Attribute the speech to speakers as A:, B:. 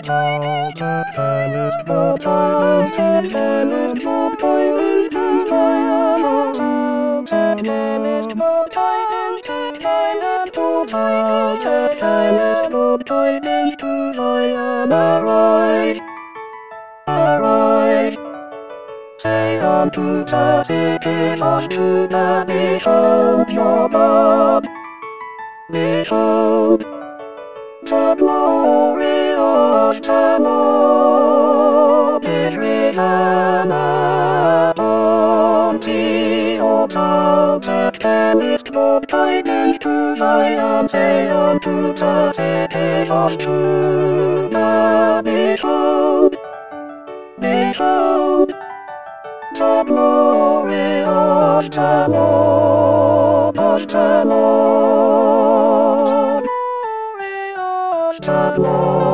A: Say unto the city, to the behold your God. Behold, the glory of the Lord is risen upon thee, O thou that carriest good tidings to Zion. Say unto the city of Judah, behold, behold, the glory of the Lord, the Lord.